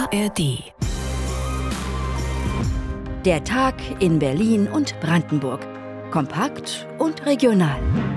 ARD. Der Tag in Berlin und Brandenburg. Kompakt und regional.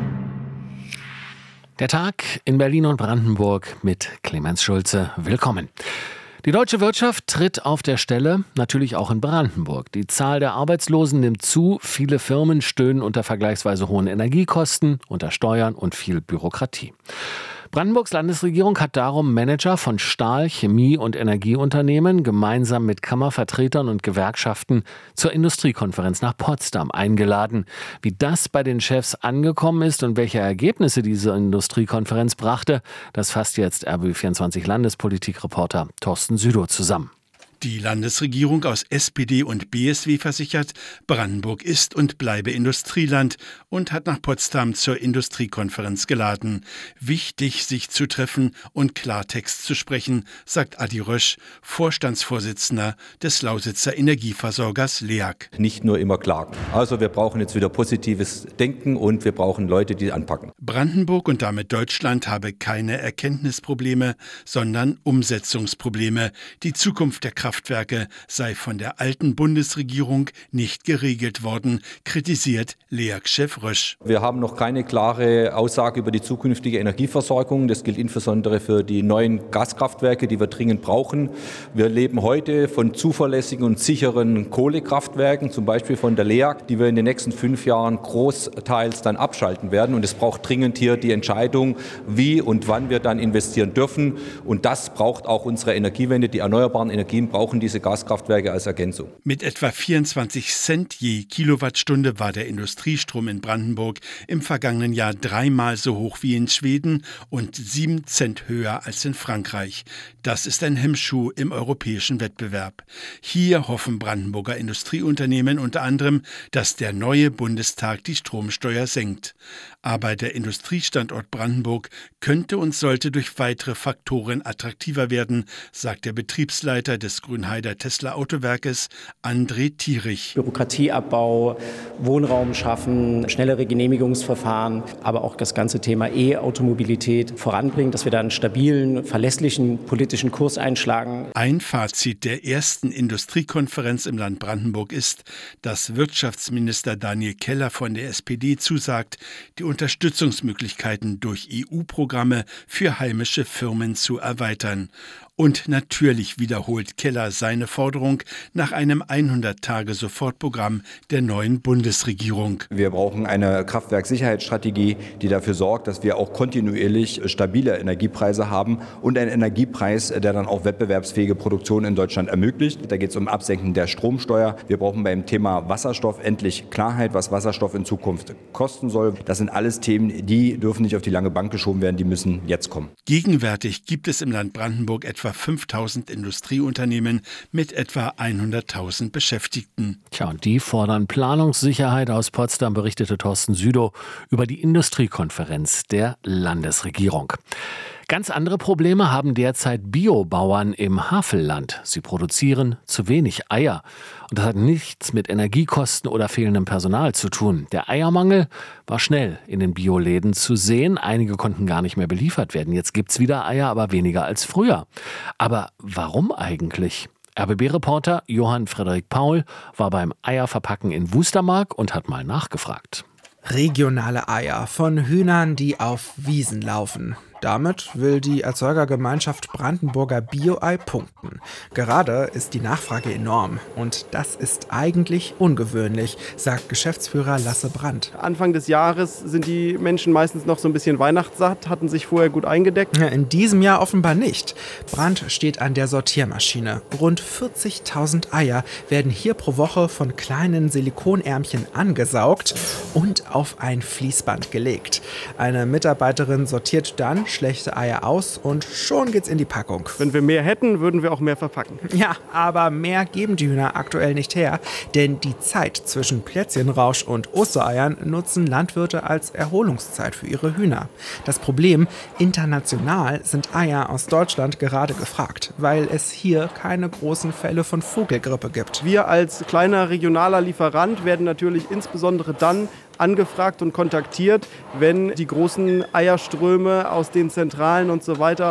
Der Tag in Berlin und Brandenburg mit Clemens Schulze. Willkommen. Die deutsche Wirtschaft tritt auf der Stelle, natürlich auch in Brandenburg. Die Zahl der Arbeitslosen nimmt zu, viele Firmen stöhnen unter vergleichsweise hohen Energiekosten, unter Steuern und viel Bürokratie. Brandenburgs Landesregierung hat darum Manager von Stahl-, Chemie- und Energieunternehmen gemeinsam mit Kammervertretern und Gewerkschaften zur Industriekonferenz nach Potsdam eingeladen. Wie das bei den Chefs angekommen ist und welche Ergebnisse diese Industriekonferenz brachte, das fasst jetzt RBB24 Landespolitikreporter Thorsten Südow zusammen. Die Landesregierung aus SPD und BSW versichert, Brandenburg ist und bleibe Industrieland und hat nach Potsdam zur Industriekonferenz geladen. Wichtig, sich zu treffen und Klartext zu sprechen, sagt Adi Rösch, Vorstandsvorsitzender des Lausitzer Energieversorgers LEAG. Nicht nur immer klagen. Also wir brauchen jetzt wieder positives Denken und wir brauchen Leute, die anpacken. Brandenburg und damit Deutschland habe keine Erkenntnisprobleme, sondern Umsetzungsprobleme. Die Zukunft der Kraftwerke sei von der alten Bundesregierung nicht geregelt worden, kritisiert LEAG-Chef Rösch. Wir haben noch keine klare Aussage über die zukünftige Energieversorgung. Das gilt insbesondere für die neuen Gaskraftwerke, die wir dringend brauchen. Wir leben heute von zuverlässigen und sicheren Kohlekraftwerken, zum Beispiel von der LEAG, die wir in den nächsten 5 Jahren großteils dann abschalten werden. Und es braucht dringend hier die Entscheidung, wie und wann wir dann investieren dürfen. Und das braucht auch unsere Energiewende. Die erneuerbaren Energien brauchen diese Gaskraftwerke als Ergänzung. Mit etwa 24 Cent je Kilowattstunde war der Industriestrom in Brandenburg im vergangenen Jahr 3-mal so hoch wie in Schweden und 7 Cent höher als in Frankreich. Das ist ein Hemmschuh im europäischen Wettbewerb. Hier hoffen Brandenburger Industrieunternehmen unter anderem, dass der neue Bundestag die Stromsteuer senkt. Aber der Industriestandort Brandenburg könnte und sollte durch weitere Faktoren attraktiver werden, sagt der Betriebsleiter des Grünheider Tesla Autowerkes, André Thierich. Bürokratieabbau, Wohnraum schaffen, schnellere Genehmigungsverfahren, aber auch das ganze Thema E-Automobilität voranbringen, dass wir da einen stabilen, verlässlichen politischen Kurs einschlagen. Ein Fazit der ersten Industriekonferenz im Land Brandenburg ist, dass Wirtschaftsminister Daniel Keller von der SPD zusagt, die Unterstützungsmöglichkeiten durch EU-Programme für heimische Firmen zu erweitern. Und natürlich wiederholt Keller seine Forderung nach einem 100-Tage-Sofortprogramm der neuen Bundesregierung. Wir brauchen eine Kraftwerkssicherheitsstrategie, die dafür sorgt, dass wir auch kontinuierlich stabile Energiepreise haben und einen Energiepreis, der dann auch wettbewerbsfähige Produktion in Deutschland ermöglicht. Da geht es um Absenken der Stromsteuer. Wir brauchen beim Thema Wasserstoff endlich Klarheit, was Wasserstoff in Zukunft kosten soll. Das sind alles Themen, die dürfen nicht auf die lange Bank geschoben werden, die müssen jetzt kommen. Gegenwärtig gibt es im Land Brandenburg etwa 5.000 Industrieunternehmen mit etwa 100.000 Beschäftigten. Tja, und die fordern Planungssicherheit. Aus Potsdam berichtete Thorsten Südow über die Industriekonferenz der Landesregierung. Ganz andere Probleme haben derzeit Biobauern im Havelland. Sie produzieren zu wenig Eier. Und das hat nichts mit Energiekosten oder fehlendem Personal zu tun. Der Eiermangel war schnell in den Bioläden zu sehen. Einige konnten gar nicht mehr beliefert werden. Jetzt gibt's wieder Eier, aber weniger als früher. Aber warum eigentlich? RBB-Reporter Johann Frederik Paul war beim Eierverpacken in Wustermark und hat mal nachgefragt. Regionale Eier von Hühnern, die auf Wiesen laufen. Damit will die Erzeugergemeinschaft Brandenburger Bio-Ei punkten. Gerade ist die Nachfrage enorm und das ist eigentlich ungewöhnlich, sagt Geschäftsführer Lasse Brandt. Anfang des Jahres sind die Menschen meistens noch so ein bisschen weihnachtssatt, hatten sich vorher gut eingedeckt. In diesem Jahr offenbar nicht. Brandt steht an der Sortiermaschine. Rund 40.000 Eier werden hier pro Woche von kleinen Silikonärmchen angesaugt und auf ein Fließband gelegt. Eine Mitarbeiterin sortiert dann schlechte Eier aus und schon geht's in die Packung. Wenn wir mehr hätten, würden wir auch mehr verpacken. Ja, aber mehr geben die Hühner aktuell nicht her, denn die Zeit zwischen Plätzchenrausch und Ostereiern nutzen Landwirte als Erholungszeit für ihre Hühner. Das Problem, international sind Eier aus Deutschland gerade gefragt, weil es hier keine großen Fälle von Vogelgrippe gibt. Wir als kleiner regionaler Lieferant werden natürlich insbesondere dann angefragt und kontaktiert, wenn die großen Eierströme aus den Zentralen und so weiter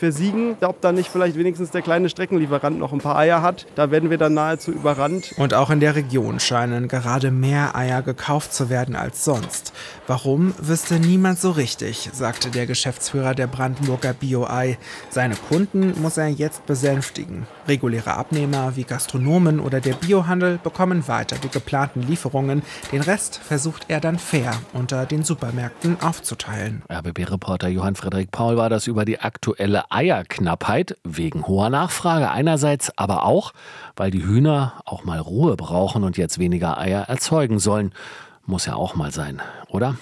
versiegen. Ob da nicht vielleicht wenigstens der kleine Streckenlieferant noch ein paar Eier hat, da werden wir dann nahezu überrannt. Und auch in der Region scheinen gerade mehr Eier gekauft zu werden als sonst. Warum, wüsste niemand so richtig, sagte der Geschäftsführer der Brandenburger Bio-Ei. Seine Kunden muss er jetzt besänftigen. Reguläre Abnehmer wie Gastronomen oder der Biohandel bekommen weiter die geplanten Lieferungen. Den Rest versucht er dann fair unter den Supermärkten aufzuteilen. RBB-Reporter Johann Frederik Paul war das über die aktuelle Eierknappheit wegen hoher Nachfrage einerseits, aber auch, weil die Hühner auch mal Ruhe brauchen und jetzt weniger Eier erzeugen sollen. Muss ja auch mal sein, oder?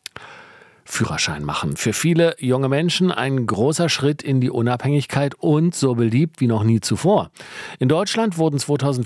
Führerschein machen. Für viele junge Menschen ein großer Schritt in die Unabhängigkeit und so beliebt wie noch nie zuvor. In Deutschland wurden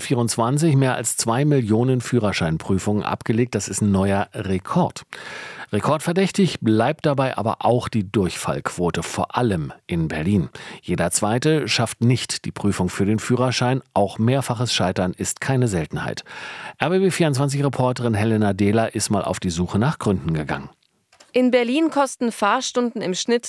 2024 mehr als 2 Millionen Führerscheinprüfungen abgelegt. Das ist ein neuer Rekord. Rekordverdächtig bleibt dabei aber auch die Durchfallquote, vor allem in Berlin. Jeder Zweite schafft nicht die Prüfung für den Führerschein. Auch mehrfaches Scheitern ist keine Seltenheit. RBB24-Reporterin Helena Dehler ist mal auf die Suche nach Gründen gegangen. In Berlin kosten Fahrstunden im Schnitt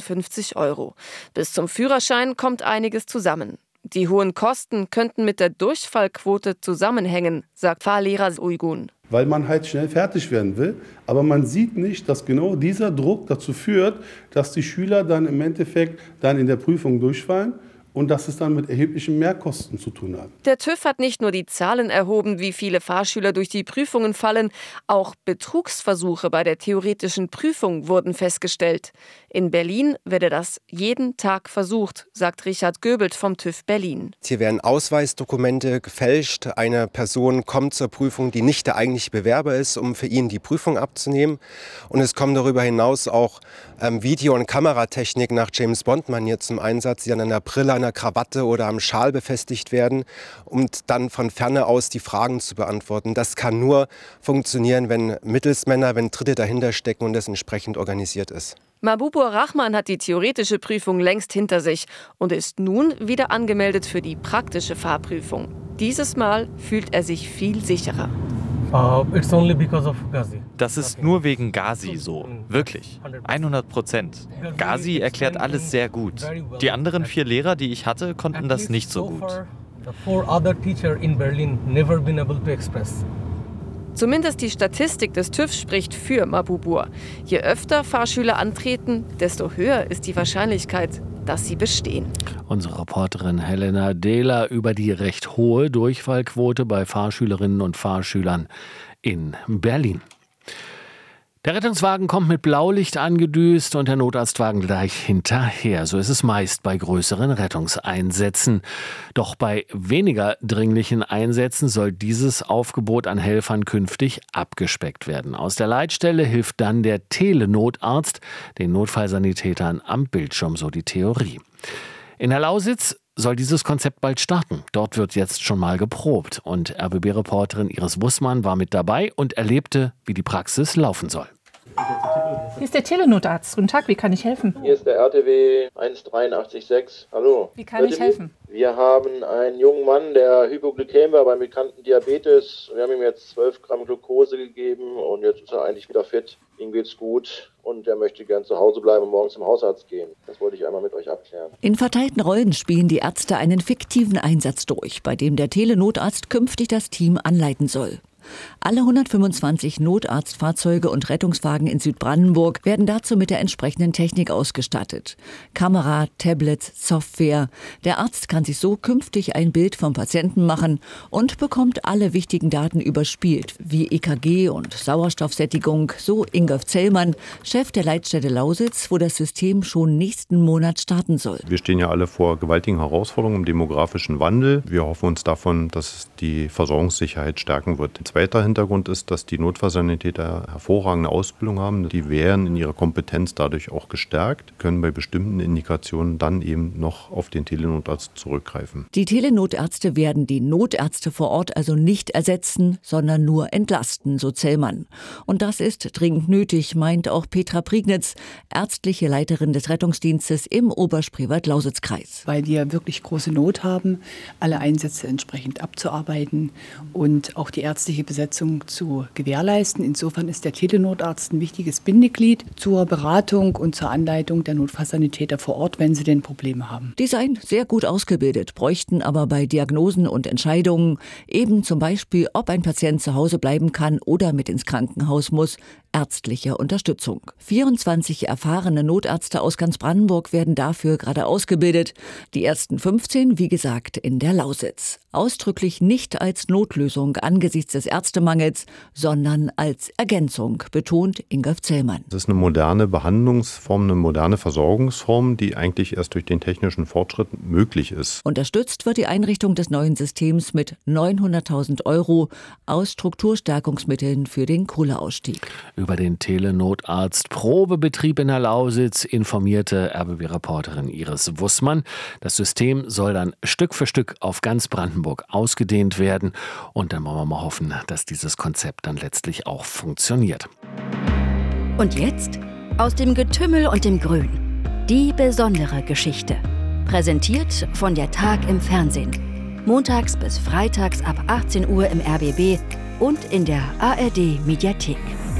53 €. Bis zum Führerschein kommt einiges zusammen. Die hohen Kosten könnten mit der Durchfallquote zusammenhängen, sagt Fahrlehrer Uygun. Weil man halt schnell fertig werden will, aber man sieht nicht, dass genau dieser Druck dazu führt, dass die Schüler dann im Endeffekt dann in der Prüfung durchfallen. Und dass es dann mit erheblichen Mehrkosten zu tun hat. Der TÜV hat nicht nur die Zahlen erhoben, wie viele Fahrschüler durch die Prüfungen fallen, auch Betrugsversuche bei der theoretischen Prüfung wurden festgestellt. In Berlin werde das jeden Tag versucht, sagt Richard Göbelt vom TÜV Berlin. Hier werden Ausweisdokumente gefälscht. Eine Person kommt zur Prüfung, die nicht der eigentliche Bewerber ist, um für ihn die Prüfung abzunehmen. Und es kommen darüber hinaus auch Video- und Kameratechnik nach James-Bond-Manier zum Einsatz, die dann an der Brille, an der Krawatte oder am Schal befestigt werden, um dann von Ferne aus die Fragen zu beantworten. Das kann nur funktionieren, wenn Mittelsmänner, wenn Dritte dahinter stecken und das entsprechend organisiert ist. Mahbubur Rahman hat die theoretische Prüfung längst hinter sich und ist nun wieder angemeldet für die praktische Fahrprüfung. Dieses Mal fühlt er sich viel sicherer. Das ist nur wegen Ghazi so. Wirklich. 100%. Ghazi erklärt alles sehr gut. Die anderen 4 Lehrer, die ich hatte, konnten das nicht so gut. Zumindest die Statistik des TÜV spricht für Mahbubur. Je öfter Fahrschüler antreten, desto höher ist die Wahrscheinlichkeit, dass sie bestehen. Unsere Reporterin Helena Dehler über die recht hohe Durchfallquote bei Fahrschülerinnen und Fahrschülern in Berlin. Der Rettungswagen kommt mit Blaulicht angedüst und der Notarztwagen gleich hinterher. So ist es meist bei größeren Rettungseinsätzen. Doch bei weniger dringlichen Einsätzen soll dieses Aufgebot an Helfern künftig abgespeckt werden. Aus der Leitstelle hilft dann der Telenotarzt den Notfallsanitätern am Bildschirm, so die Theorie. In der Lausitz soll dieses Konzept bald starten. Dort wird jetzt schon mal geprobt. Und RBB-Reporterin Iris Bussmann war mit dabei und erlebte, wie die Praxis laufen soll. Hier ist der Telenotarzt. Guten Tag, wie kann ich helfen? Hier ist der RTW 1836. Hallo. Wie kann ich helfen? Wir haben einen jungen Mann, der Hypoglykäm war beim bekannten Diabetes. Wir haben ihm jetzt 12 Gramm Glucose gegeben und jetzt ist er eigentlich wieder fit. Ihm geht's gut und er möchte gern zu Hause bleiben und morgen zum Hausarzt gehen. Das wollte ich einmal mit euch abklären. In verteilten Rollen spielen die Ärzte einen fiktiven Einsatz durch, bei dem der Telenotarzt künftig das Team anleiten soll. Alle 125 Notarztfahrzeuge und Rettungswagen in Südbrandenburg werden dazu mit der entsprechenden Technik ausgestattet. Kamera, Tablets, Software. Der Arzt kann sich so künftig ein Bild vom Patienten machen und bekommt alle wichtigen Daten überspielt, wie EKG und Sauerstoffsättigung, so Ingolf Zellmann, Chef der Leitstelle Lausitz, wo das System schon nächsten Monat starten soll. Wir stehen ja alle vor gewaltigen Herausforderungen im demografischen Wandel. Wir hoffen uns davon, dass es die Versorgungssicherheit stärken wird. Zweiter Hintergrund ist, dass die Notfallsanitäter hervorragende Ausbildung haben. Die werden in ihrer Kompetenz dadurch auch gestärkt, können bei bestimmten Indikationen dann eben noch auf den Telenotarzt zurückgreifen. Die Telenotärzte werden die Notärzte vor Ort also nicht ersetzen, sondern nur entlasten, so Zellmann. Und das ist dringend nötig, meint auch Petra Prignitz, ärztliche Leiterin des Rettungsdienstes im Oberspreewald-Lausitz-Kreis. Weil wir wirklich große Not haben, alle Einsätze entsprechend abzuarbeiten und auch die ärztliche Besetzung zu gewährleisten. Insofern ist der Telenotarzt ein wichtiges Bindeglied zur Beratung und zur Anleitung der Notfallsanitäter vor Ort, wenn sie denn Probleme haben. Die seien sehr gut ausgebildet, bräuchten aber bei Diagnosen und Entscheidungen, eben zum Beispiel, ob ein Patient zu Hause bleiben kann oder mit ins Krankenhaus muss, ärztliche Unterstützung. 24 erfahrene Notärzte aus ganz Brandenburg werden dafür gerade ausgebildet. Die ersten 15, wie gesagt, in der Lausitz. Ausdrücklich nicht als Notlösung angesichts des Ärztemangels, sondern als Ergänzung, betont Ingolf Zellmann. Das ist eine moderne Behandlungsform, eine moderne Versorgungsform, die eigentlich erst durch den technischen Fortschritt möglich ist. Unterstützt wird die Einrichtung des neuen Systems mit 900.000 € aus Strukturstärkungsmitteln für den Kohleausstieg. Über den Telenotarzt-Probebetrieb in der Lausitz informierte RBB-Reporterin Iris Wussmann. Das System soll dann Stück für Stück auf ganz Brandenburg ausgedehnt werden. Und dann wollen wir mal hoffen, dass dieses Konzept dann letztlich auch funktioniert. Und jetzt aus dem Getümmel und dem Grün. Die besondere Geschichte. Präsentiert von der Tag im Fernsehen. Montags bis freitags ab 18 Uhr im RBB und in der ARD-Mediathek.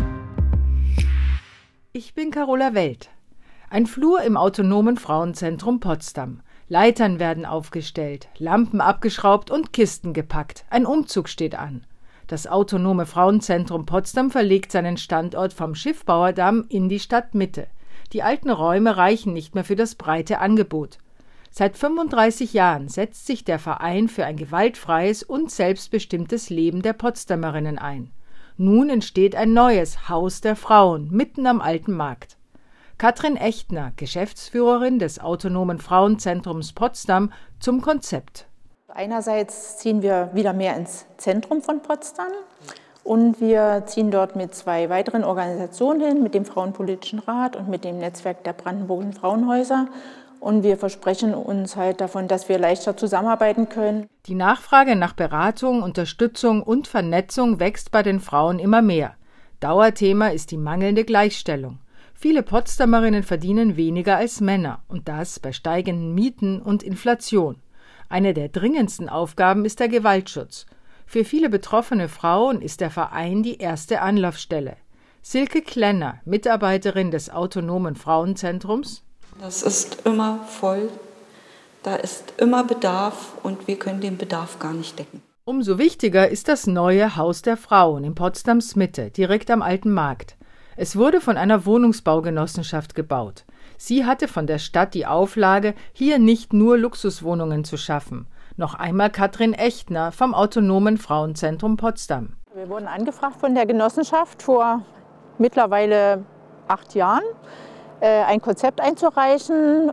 Ich bin Carola Welt. Ein Flur im Autonomen Frauenzentrum Potsdam. Leitern werden aufgestellt, Lampen abgeschraubt und Kisten gepackt. Ein Umzug steht an. Das Autonome Frauenzentrum Potsdam verlegt seinen Standort vom Schiffbauerdamm in die Stadtmitte. Die alten Räume reichen nicht mehr für das breite Angebot. Seit 35 Jahren setzt sich der Verein für ein gewaltfreies und selbstbestimmtes Leben der Potsdamerinnen ein. Nun entsteht ein neues Haus der Frauen mitten am Alten Markt. Katrin Echtner, Geschäftsführerin des Autonomen Frauenzentrums Potsdam, zum Konzept. Einerseits ziehen wir wieder mehr ins Zentrum von Potsdam und wir ziehen dort mit 2 weiteren Organisationen hin, mit dem Frauenpolitischen Rat und mit dem Netzwerk der Brandenburgischen Frauenhäuser. Und wir versprechen uns halt davon, dass wir leichter zusammenarbeiten können. Die Nachfrage nach Beratung, Unterstützung und Vernetzung wächst bei den Frauen immer mehr. Dauerthema ist die mangelnde Gleichstellung. Viele Potsdamerinnen verdienen weniger als Männer und das bei steigenden Mieten und Inflation. Eine der dringendsten Aufgaben ist der Gewaltschutz. Für viele betroffene Frauen ist der Verein die erste Anlaufstelle. Silke Klenner, Mitarbeiterin des Autonomen Frauenzentrums: Das ist immer voll, da ist immer Bedarf und wir können den Bedarf gar nicht decken. Umso wichtiger ist das neue Haus der Frauen in Potsdams Mitte, direkt am Alten Markt. Es wurde von einer Wohnungsbaugenossenschaft gebaut. Sie hatte von der Stadt die Auflage, hier nicht nur Luxuswohnungen zu schaffen. Noch einmal Katrin Echtner vom Autonomen Frauenzentrum Potsdam. Wir wurden angefragt von der Genossenschaft vor mittlerweile 8 Jahren, ein Konzept einzureichen,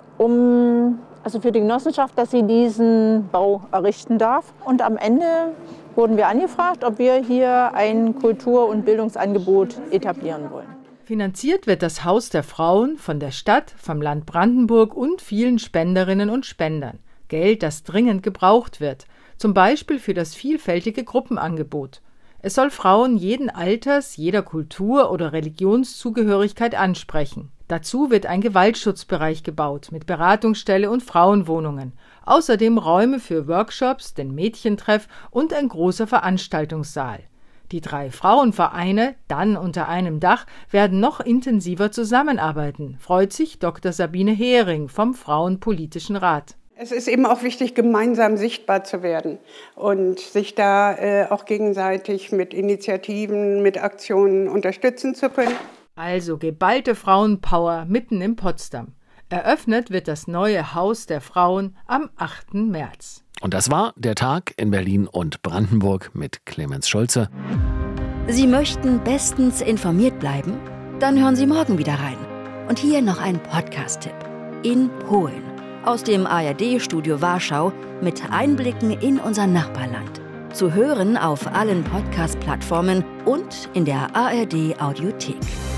also für die Genossenschaft, dass sie diesen Bau errichten darf. Und am Ende wurden wir angefragt, ob wir hier ein Kultur- und Bildungsangebot etablieren wollen. Finanziert wird das Haus der Frauen von der Stadt, vom Land Brandenburg und vielen Spenderinnen und Spendern. Geld, das dringend gebraucht wird, zum Beispiel für das vielfältige Gruppenangebot. Es soll Frauen jeden Alters, jeder Kultur- oder Religionszugehörigkeit ansprechen. Dazu wird ein Gewaltschutzbereich gebaut mit Beratungsstelle und Frauenwohnungen. Außerdem Räume für Workshops, den Mädchentreff und ein großer Veranstaltungssaal. Die 3 Frauenvereine, dann unter einem Dach, werden noch intensiver zusammenarbeiten, freut sich Dr. Sabine Hering vom Frauenpolitischen Rat. Es ist eben auch wichtig, gemeinsam sichtbar zu werden und sich da auch gegenseitig mit Initiativen, mit Aktionen unterstützen zu können. Also geballte Frauenpower mitten in Potsdam. Eröffnet wird das neue Haus der Frauen am 8. März. Und das war der Tag in Berlin und Brandenburg mit Clemens Schulze. Sie möchten bestens informiert bleiben? Dann hören Sie morgen wieder rein. Und hier noch ein Podcast-Tipp. In Polen. Aus dem ARD-Studio Warschau mit Einblicken in unser Nachbarland. Zu hören auf allen Podcast-Plattformen und in der ARD-Audiothek.